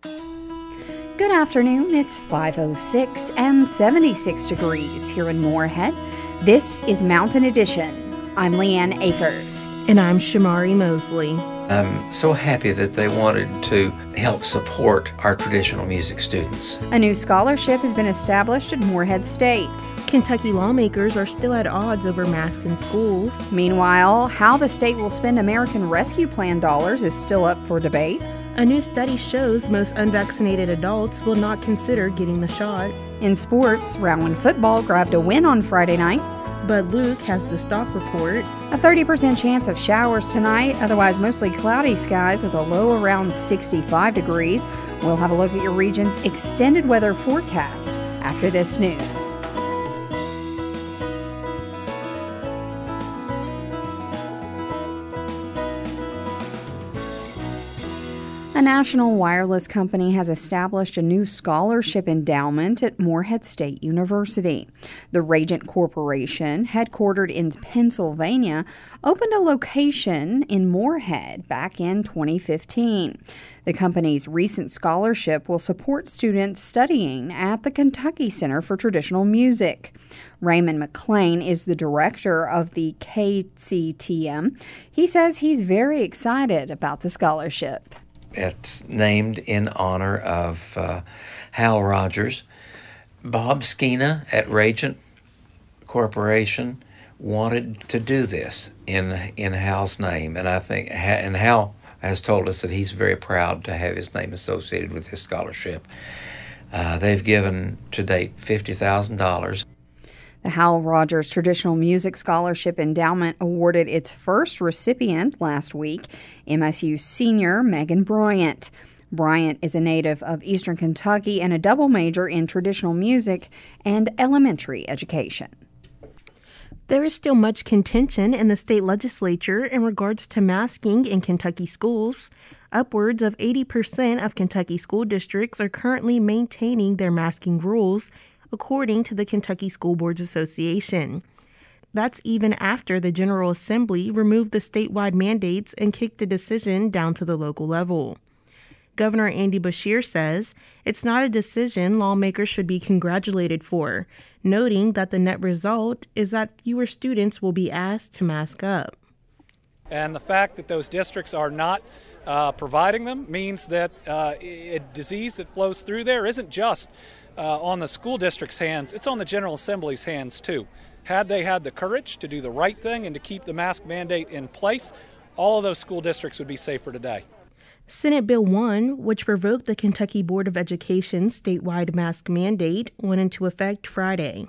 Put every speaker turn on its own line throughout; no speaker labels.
Good afternoon. It's 5:06 and 76 degrees here in Moorhead. This is Mountain Edition. I'm Leanne Akers.
And I'm Shamari Mosley.
I'm so happy that they wanted to help support our traditional music students.
A new scholarship has been established at Moorhead State.
Kentucky lawmakers are still at odds over masks in schools.
Meanwhile, how the state will spend American Rescue Plan dollars is still up for debate.
A new study shows most unvaccinated adults will not consider getting the shot.
In sports, Rowan football grabbed a win on Friday night.
But Luke has the stock report.
A 30% chance of showers tonight, otherwise mostly cloudy skies with a low around 65 degrees. We'll have a look at your region's extended weather forecast after this news. A national wireless company has established a new scholarship endowment at Moorhead State University. The Regent Corporation, headquartered in Pennsylvania, opened a location in Moorhead back in 2015. The company's recent scholarship will support students studying at the Kentucky Center for Traditional Music. Raymond McLean is the director of the KCTM. He says he's very excited about the scholarship.
It's named in honor of Hal Rogers. Bob Skeena at Regent Corporation wanted to do this in Hal's name, and I think Hal has told us that he's very proud to have his name associated with this scholarship. They've given to date $50,000.
The Hal Rogers Traditional Music Scholarship Endowment awarded its first recipient last week, MSU senior Megan Bryant. Bryant is a native of Eastern Kentucky and a double major in traditional music and elementary education.
There is still much contention in the state legislature in regards to masking in Kentucky schools. Upwards of 80% of Kentucky school districts are currently maintaining their masking rules, according to the Kentucky School Boards Association. That's even after the General Assembly removed the statewide mandates and kicked the decision down to the local level. Governor Andy Beshear says it's not a decision lawmakers should be congratulated for, noting that the net result is that fewer students will be asked to mask up.
And the fact that those districts are not providing them means that a disease that flows through there isn't just on the school district's hands, it's on the General Assembly's hands too. Had they had the courage to do the right thing and to keep the mask mandate in place, all of those school districts would be safer today.
Senate Bill 1, which revoked the Kentucky Board of Education's statewide mask mandate, went into effect Friday.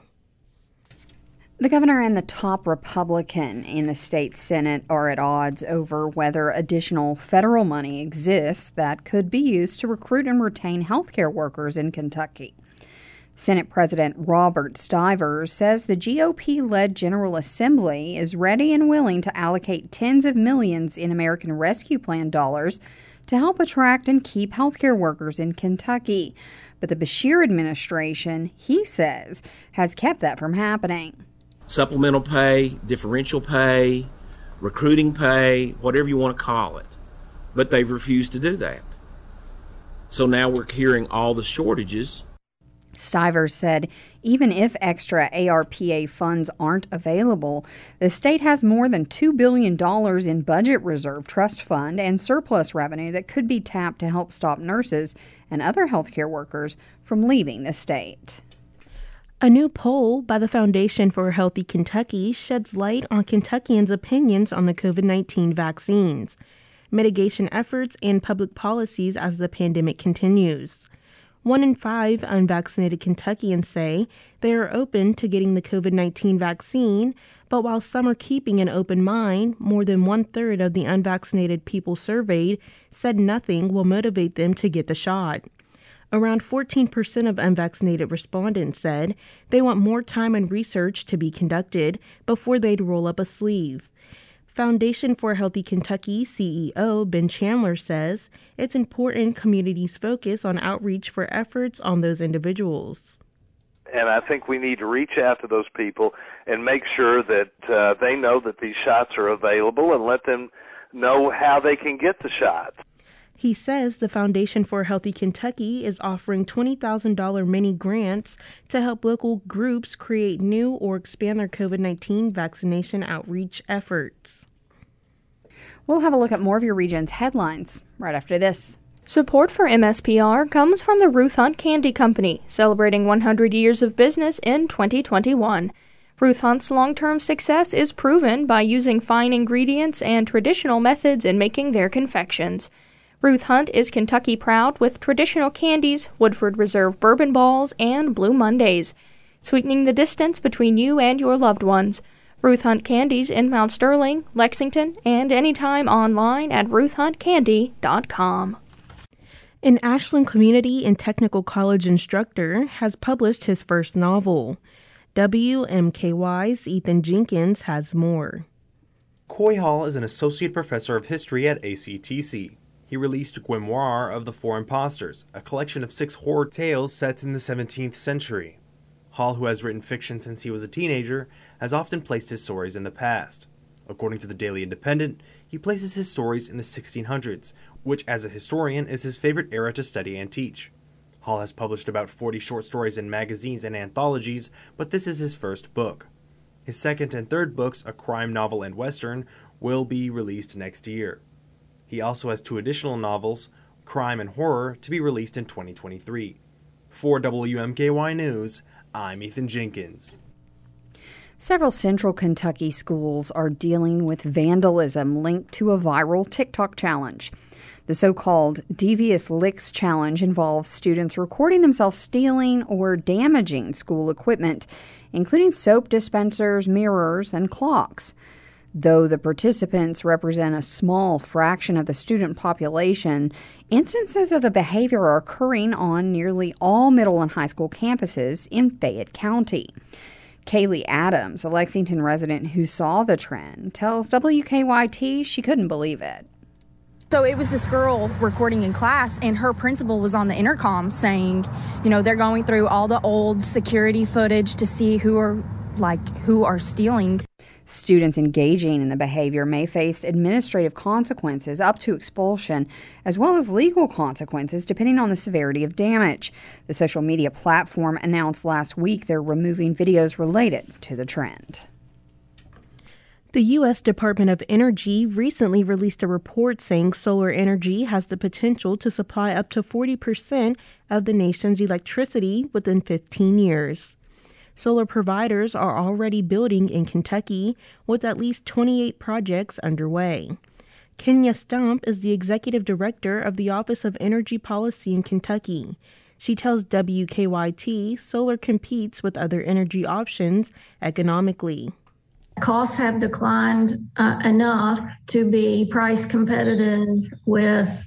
The governor and the top Republican in the state Senate are at odds over whether additional federal money exists that could be used to recruit and retain healthcare workers in Kentucky. Senate President Robert Stivers says the GOP-led General Assembly is ready and willing to allocate tens of millions in American Rescue Plan dollars to help attract and keep healthcare workers in Kentucky. But the Beshear administration, he says, has kept that from happening.
Supplemental pay, differential pay, recruiting pay, whatever you want to call it. But they've refused to do that. So now we're hearing all the shortages.
Stivers said even if extra ARPA funds aren't available, the state has more than $2 billion in budget reserve trust fund and surplus revenue that could be tapped to help stop nurses and other healthcare workers from leaving the state.
A new poll by the Foundation for a Healthy Kentucky sheds light on Kentuckians' opinions on the COVID-19 vaccines, mitigation efforts, and public policies as the pandemic continues. 1 in 5 unvaccinated Kentuckians say they are open to getting the COVID-19 vaccine, but while some are keeping an open mind, more than 1/3 of the unvaccinated people surveyed said nothing will motivate them to get the shot. Around 14% of unvaccinated respondents said they want more time and research to be conducted before they'd roll up a sleeve. Foundation for a Healthy Kentucky CEO Ben Chandler says it's important communities focus on outreach for efforts on those individuals.
And I think we need to reach out to those people and make sure that they know that these shots are available and let them know how they can get the shots.
He says the Foundation for a Healthy Kentucky is offering $20,000 mini grants to help local groups create new or expand their COVID-19 vaccination outreach efforts.
We'll have a look at more of your region's headlines right after this.
Support for MSPR comes from the Ruth Hunt Candy Company, celebrating 100 years of business in 2021. Ruth Hunt's long-term success is proven by using fine ingredients and traditional methods in making their confections. Ruth Hunt is Kentucky proud with traditional candies, Woodford Reserve bourbon balls, and Blue Mondays, sweetening the distance between you and your loved ones. Ruth Hunt Candies in Mount Sterling, Lexington, and anytime online at ruthhuntcandy.com.
An Ashland Community and Technical College instructor has published his first novel. WMKY's Ethan Jenkins has more.
Coy Hall is an associate professor of history at ACTC. He released Grimoire of the Four Impostors, a collection of 6 horror tales set in the 17th century. Hall, who has written fiction since he was a teenager, has often placed his stories in the past. According to the Daily Independent, he places his stories in the 1600s, which as a historian is his favorite era to study and teach. Hall has published about 40 short stories in magazines and anthologies, but this is his first book. His second and third books, a crime novel and western, will be released next year. He also has 2 additional novels, crime and horror, to be released in 2023. For WMKY News, I'm Ethan Jenkins.
Several central Kentucky schools are dealing with vandalism linked to a viral TikTok challenge. The so-called Devious Licks Challenge involves students recording themselves stealing or damaging school equipment, including soap dispensers, mirrors, and clocks. Though the participants represent a small fraction of the student population, instances of the behavior are occurring on nearly all middle and high school campuses in Fayette County. Kaylee Adams, a Lexington resident who saw the trend, tells WKYT she couldn't believe it.
So it was this girl recording in class, and her principal was on the intercom saying, they're going through all the old security footage to see who are stealing.
Students engaging in the behavior may face administrative consequences up to expulsion, as well as legal consequences depending on the severity of damage. The social media platform announced last week they're removing videos related to the trend.
The U.S. Department of Energy recently released a report saying solar energy has the potential to supply up to 40% of the nation's electricity within 15 years. Solar providers are already building in Kentucky, with at least 28 projects underway. Kenya Stump is the executive director of the Office of Energy Policy in Kentucky. She tells WKYT solar competes with other energy options economically.
Costs have declined enough to be price competitive with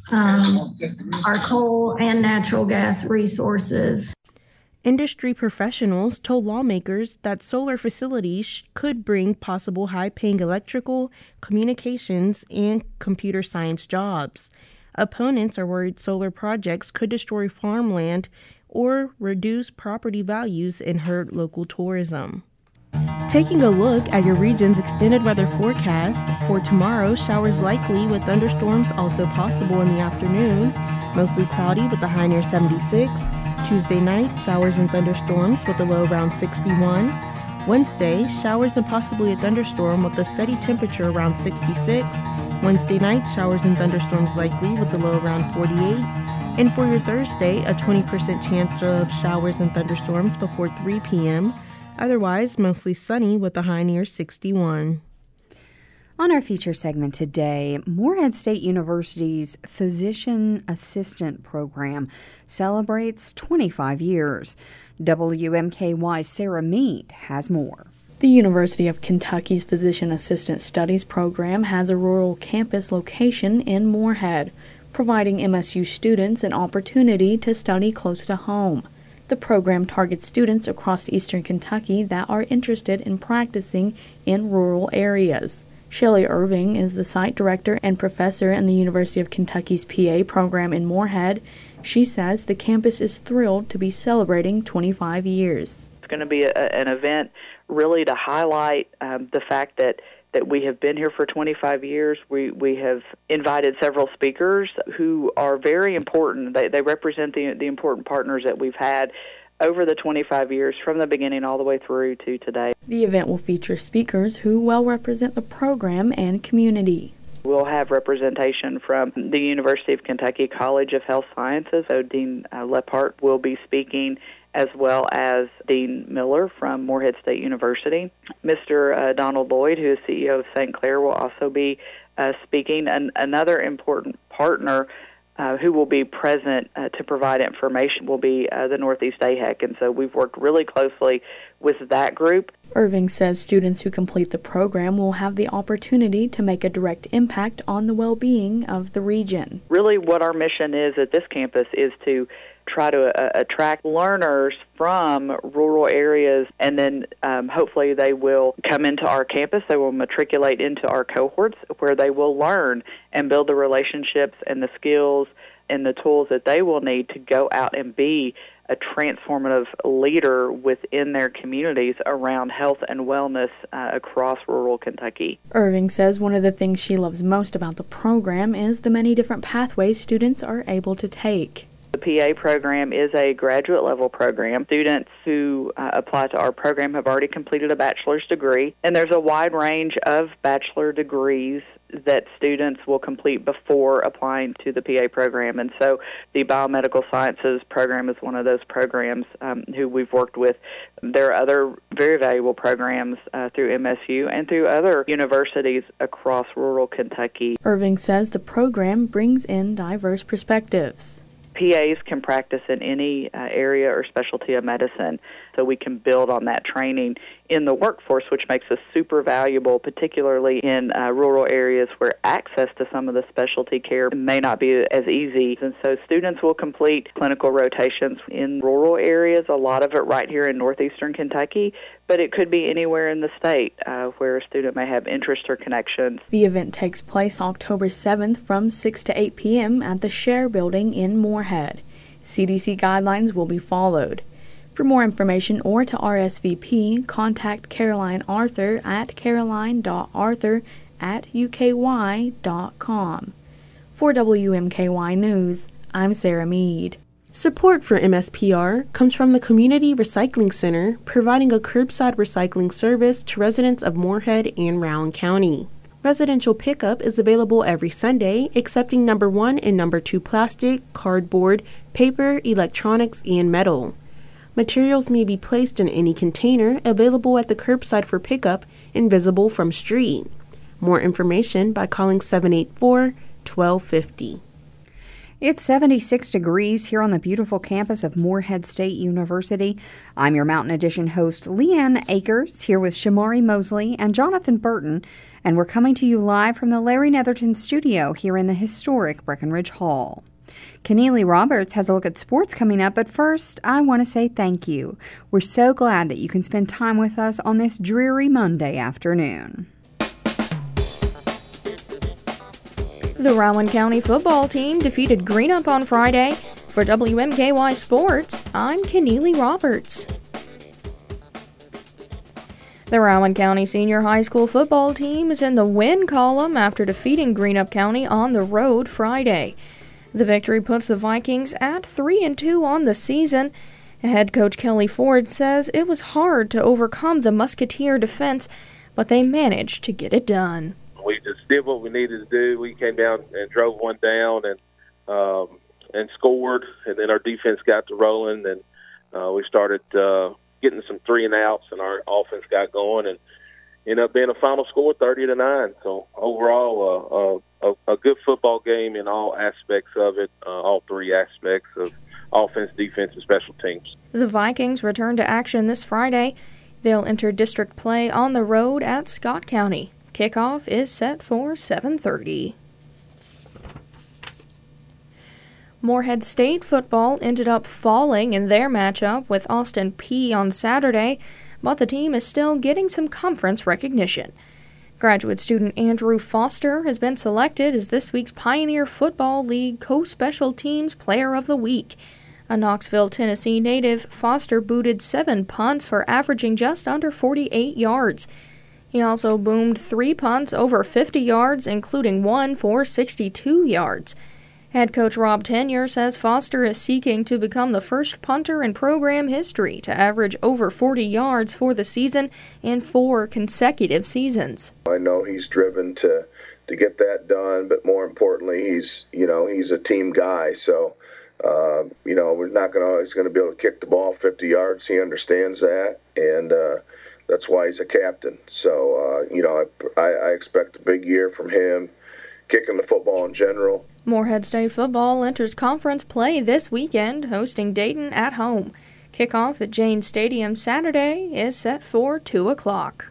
our coal and natural gas resources.
Industry professionals told lawmakers that solar facilities could bring possible high-paying electrical, communications, and computer science jobs. Opponents are worried solar projects could destroy farmland or reduce property values and hurt local tourism. Taking a look at your region's extended weather forecast, for tomorrow, showers likely with thunderstorms also possible in the afternoon, mostly cloudy with a high near 76. Tuesday night, showers and thunderstorms with a low around 61. Wednesday, showers and possibly a thunderstorm with a steady temperature around 66. Wednesday night, showers and thunderstorms likely with a low around 48. And for your Thursday, a 20% chance of showers and thunderstorms before 3 p.m. Otherwise, mostly sunny with a high near 61.
On our feature segment today, Morehead State University's Physician Assistant Program celebrates 25 years. WMKY's Sarah Mead has more.
The University of Kentucky's Physician Assistant Studies program has a rural campus location in Morehead, providing MSU students an opportunity to study close to home. The program targets students across eastern Kentucky that are interested in practicing in rural areas. Shelley Irving is the site director and professor in the University of Kentucky's PA program in Morehead. She says the campus is thrilled to be celebrating 25 years.
It's going to be an event really to highlight the fact that that we have been here for 25 years. We have invited several speakers who are very important. They represent the important partners that we've had over the 25 years from the beginning all the way through to today.
The event will feature speakers who well represent the program and community.
We'll have representation from the University of Kentucky College of Health Sciences. So Dean Lepart will be speaking, as well as Dean Miller from Morehead State University. Mr. Donald Lloyd, who is CEO of St. Clair, will also be speaking. And another important partner who will be present to provide information will be the Northeast AHEC. And so we've worked really closely with that group.
Irving says students who complete the program will have the opportunity to make a direct impact on the well-being of the region.
Really what our mission is at this campus is to try to attract learners from rural areas, and then hopefully they will come into our campus. They will matriculate into our cohorts where they will learn and build the relationships and the skills and the tools that they will need to go out and be a transformative leader within their communities around health and wellness across rural Kentucky.
Irving says one of the things she loves most about the program is the many different pathways students are able to take.
The PA program is a graduate level program. Students who apply to our program have already completed a bachelor's degree, and there's a wide range of bachelor degrees that students will complete before applying to the PA program. And so the biomedical sciences program is one of those programs who we've worked with. There are other very valuable programs through MSU and through other universities across rural Kentucky.
Irving says the program brings in diverse perspectives.
PAs can practice in any area or specialty of medicine, so we can build on that training in the workforce, which makes us super valuable, particularly in rural areas where access to some of the specialty care may not be as easy. And so students will complete clinical rotations in rural areas, a lot of it right here in northeastern Kentucky, but it could be anywhere in the state where a student may have interest or connections.
The event takes place October 7th from 6 to 8 p.m. at the Share Building in Morehead. CDC guidelines will be followed. For more information or to RSVP, contact Caroline Arthur at caroline.arthur@uky.com. For WMKY News, I'm Sarah Mead.
Support for MSPR comes from the Community Recycling Center, providing a curbside recycling service to residents of Morehead and Rowan County. Residential pickup is available every Sunday, accepting number 1 and number 2 plastic, cardboard, paper, electronics, and metal. Materials may be placed in any container available at the curbside for pickup and visible from street. More information by calling 784-1250.
It's 76 degrees here on the beautiful campus of Morehead State University. I'm your Mountain Edition host, Leanne Akers, here with Shamari Mosley and Jonathan Burton, and we're coming to you live from the Larry Netherton studio here in the historic Breckenridge Hall. Keneally Roberts has a look at sports coming up, but first, I want to say thank you. We're so glad that you can spend time with us on this dreary Monday afternoon.
The Rowan County football team defeated Greenup on Friday. For WMKY Sports, I'm Keneally Roberts. The Rowan County Senior High School football team is in the win column after defeating Greenup County on the road Friday. The victory puts the Vikings at 3-2 on the season. Head coach Kelly Ford says it was hard to overcome the Musketeer defense, but they managed to get it done.
We just did what we needed to do. We came down and drove one down and scored, and then our defense got to rolling, and we started getting some 3-and-outs, and our offense got going, and ended up being a final score 30-9. So overall, a good football game in all aspects of it, all three aspects of offense, defense, and special teams.
The Vikings return to action this Friday. They'll enter district play on the road at Scott County. Kickoff is set for 7:30. Morehead State football ended up falling in their matchup with Austin Peay on Saturday, but the team is still getting some conference recognition. Graduate student Andrew Foster has been selected as this week's Pioneer Football League Co-Special Teams Player of the Week. A Knoxville, Tennessee native, Foster booted 7 punts for averaging just under 48 yards. He also boomed 3 punts over 50 yards, including one for 62 yards. Head coach Rob Tenyer says Foster is seeking to become the first punter in program history to average over 40 yards for the season in 4 consecutive seasons.
I know he's driven to get that done, but more importantly, he's a team guy. So, we're not going to always going to be able to kick the ball 50 yards. He understands that, and that's why he's a captain. So, I expect a big year from him, kicking the football in general.
Morehead State football enters conference play this weekend, hosting Dayton at home. Kickoff at Jane Stadium Saturday is set for 2 o'clock.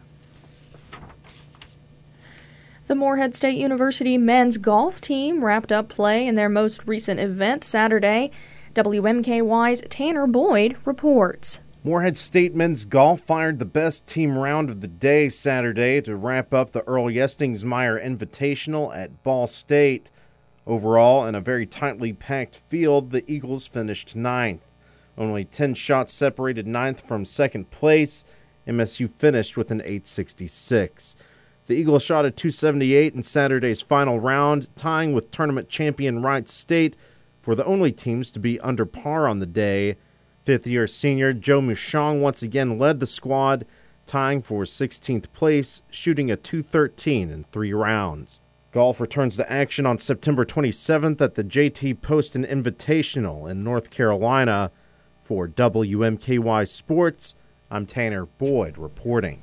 The Morehead State University men's golf team wrapped up play in their most recent event Saturday. WMKY's Tanner Boyd reports.
Morehead State men's golf fired the best team round of the day Saturday to wrap up the Earl Yestingsmeyer Invitational at Ball State. Overall, in a very tightly packed field, the Eagles finished 9th. Only 10 shots separated 9th from second place. MSU finished with an 866. The Eagles shot a 278 in Saturday's final round, tying with tournament champion Wright State for the only teams to be under par on the day. Fifth-year senior Joe Mushong once again led the squad, tying for 16th place, shooting a 213 in 3 rounds. Golf returns to action on September 27th at the JT Poston Invitational in North Carolina. For WMKY Sports, I'm Tanner Boyd reporting.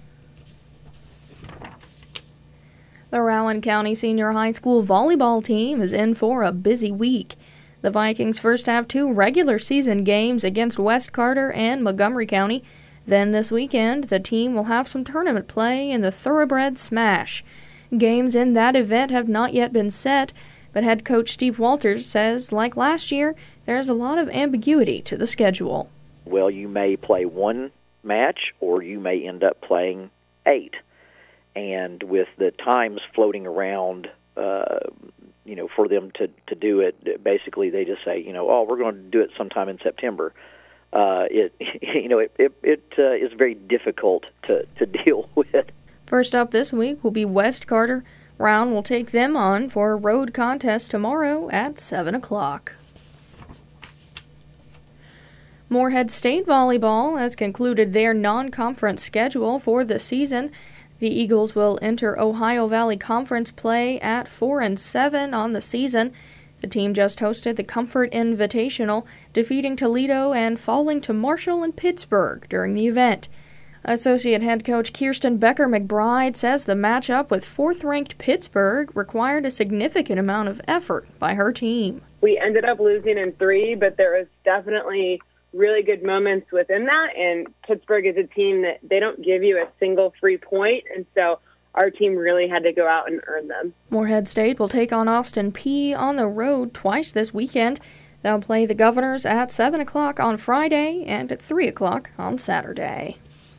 The Rowan County Senior High School volleyball team is in for a busy week. The Vikings first have 2 regular season games against West Carter and Montgomery County. Then this weekend, the team will have some tournament play in the Thoroughbred Smash. Games in that event have not yet been set, but head coach Steve Walters says, like last year, there's a lot of ambiguity to the schedule.
Well, you may play 1 match, or you may end up playing 8. And with the times floating around, for them to do it, basically they just say, we're going to do it sometime in September. It is very difficult to deal with.
First up this week will be West Carter. Rowan will take them on for a road contest tomorrow at 7 o'clock. Morehead State Volleyball has concluded their non-conference schedule for the season. The Eagles will enter Ohio Valley Conference play at 4-7 on the season. The team just hosted the Comfort Invitational, defeating Toledo and falling to Marshall and Pittsburgh during the event. Associate head coach Kirsten Becker-McBride says the matchup with 4th-ranked Pittsburgh required a significant amount of effort by her team.
We ended up losing in 3, but there was definitely really good moments within that, and Pittsburgh is a team that they don't give you a single free point, and so our team really had to go out and earn them.
Morehead State will take on Austin Peay on the road twice this weekend. They'll play the Governors at 7 o'clock on Friday and at 3 o'clock on Saturday.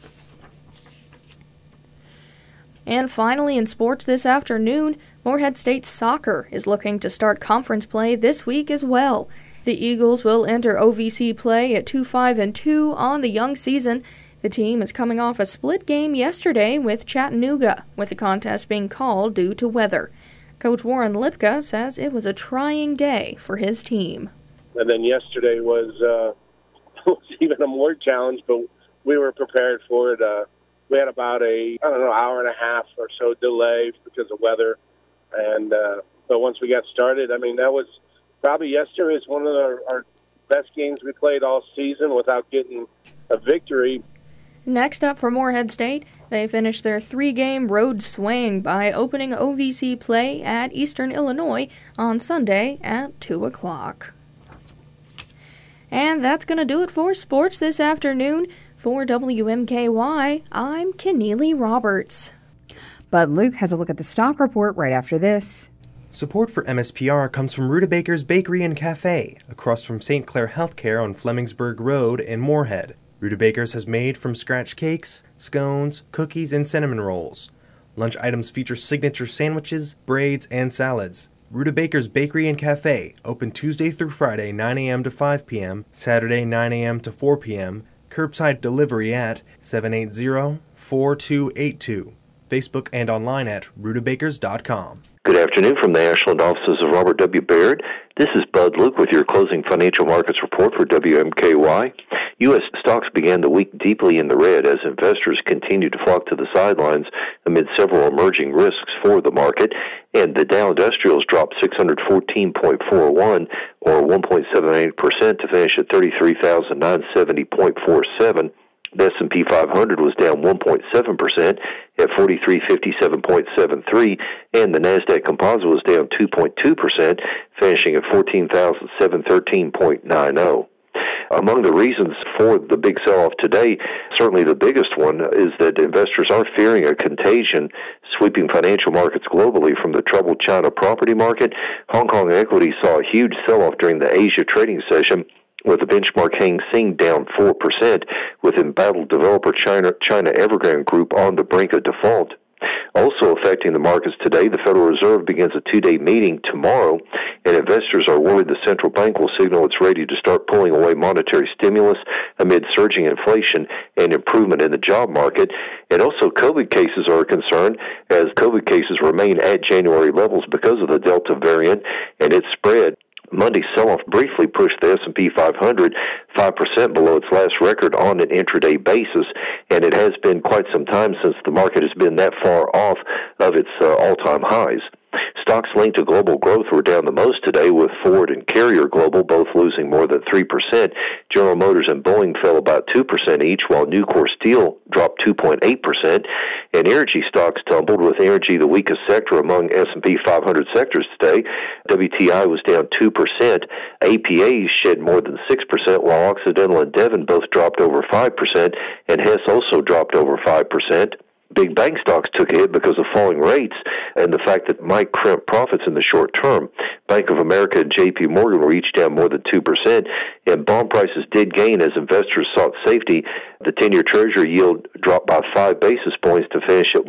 And finally, in sports this afternoon, Morehead State Soccer is looking to start conference play this week as well. The Eagles will enter OVC play at 2-5-2 on the young season. The team is coming off a split game yesterday with Chattanooga, with the contest being called due to weather. Coach Warren Lipka says it was a trying day for his team.
And then yesterday was even a more challenge, but we were prepared for it. We had about hour and a half or so delay because of weather. And but once we got started, that was probably yesterday was one of our best games we played all season without getting a victory.
Next up for Morehead State, they finished their 3-game road swing by opening OVC play at Eastern Illinois on Sunday at 2 o'clock. And that's going to do it for sports this afternoon. For WMKY, I'm Keneally Roberts.
But Luke has a look at the stock report right after this.
Support for MSPR comes from Rutabaker's Bakery and Cafe, across from St. Clair Healthcare on Flemingsburg Road in Morehead. Rutabaker's has made from scratch cakes, scones, cookies, and cinnamon rolls. Lunch items feature signature sandwiches, braids, and salads. Rutabaker's Bakery and Cafe, open Tuesday through Friday 9 a.m. to 5 p.m., Saturday 9 a.m. to 4 p.m., curbside delivery at 780-4282. Facebook and online at rudabakers.com.
Good afternoon from the Ashland offices of Robert W. Baird. This is Bud Luke with your closing financial markets report for WMKY. U.S. stocks began the week deeply in the red as investors continued to flock to the sidelines amid several emerging risks for the market, and the Dow Industrials dropped 614.41 or 1.78% to finish at 33,970.47. The S&P 500 was down 1.7% at 4357.73, and the Nasdaq Composite was down 2.2%, finishing at 14,713.90. Among the reasons for the big sell-off today, certainly the biggest one is that investors are fearing a contagion sweeping financial markets globally from the troubled China property market. Hong Kong equities saw a huge sell-off during the Asia trading session, with the benchmark Hang Seng down 4%, with embattled developer China Evergrande Group on the brink of default. Also affecting the markets today, the Federal Reserve begins a two-day meeting tomorrow, and investors are worried the central bank will signal it's ready to start pulling away monetary stimulus amid surging inflation and improvement in the job market. And also COVID cases are a concern, as COVID cases remain at January levels because of the Delta variant and its spread. Monday's sell-off briefly pushed the S&P 500 5% below its last record on an intraday basis, and it has been quite some time since the market has been that far off of its all-time highs. Stocks linked to global growth were down the most today, with Ford and Carrier Global both losing more than 3%. General Motors and Boeing fell about 2% each, while Nucor Steel dropped 2.8%. And energy stocks tumbled, with energy the weakest sector among S&P 500 sectors today. WTI was down 2%. APA shed more than 6%, while Occidental and Devon both dropped over 5%, and Hess also dropped over 5%. Big bank stocks took a hit because of falling rates and the fact that might crimp profits in the short term. Bank of America and J.P. Morgan were each down more than 2%, and bond prices did gain as investors sought safety. The 10-year Treasury yield dropped by 5 basis points to finish at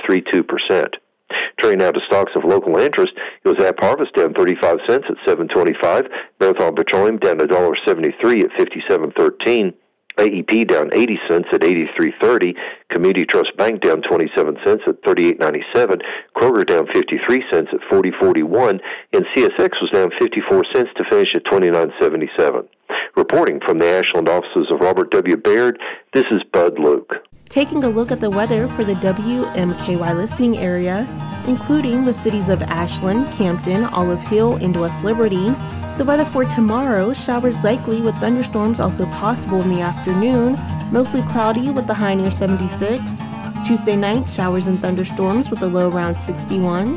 1.32%. Turning now to stocks of local interest, it was AppHarvest down 35 cents at $7.25, Marathon Petroleum down $1.73 at $57.13. AEP down 80 cents at $83.30, Community Trust Bank down 27 cents at $38.97, Kroger down 53 cents at $40.41, and CSX was down 54 cents to finish at $29.77. Reporting from the Ashland offices of Robert W. Baird, this is Bud Luke.
Taking a look at the weather for the WMKY listening area, including the cities of Ashland, Campton, Olive Hill, and West Liberty. The weather for tomorrow, showers likely with thunderstorms also possible in the afternoon, mostly cloudy with the high near 76. Tuesday night, showers and thunderstorms with a low around 61.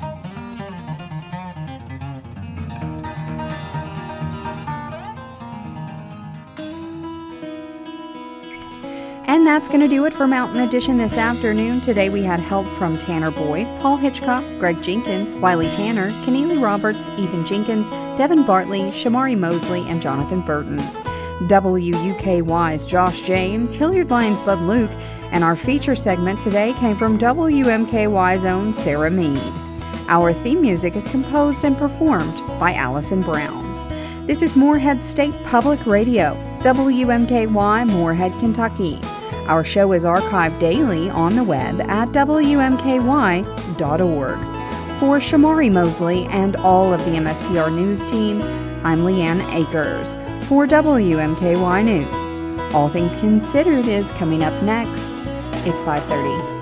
And that's going to do it for Mountain Edition this afternoon. Today we had help from Tanner Boyd, Paul Hitchcock, Greg Jenkins, Wiley Tanner, Keneally Roberts, Ethan Jenkins, Devin Bartley, Shamari Mosley, and Jonathan Burton. WUKY's Josh James, Hilliard Lyons' Bud Luke, and our feature segment today came from WMKY's own Sarah Mead. Our theme music is composed and performed by Allison Brown. This is Moorhead State Public Radio, WMKY, Moorhead, Kentucky. Our show is archived daily on the web at WMKY.org. For Shamari Mosley and all of the MSPR News team, I'm Leanne Akers. For WMKY News, All Things Considered is coming up next. It's 5:30.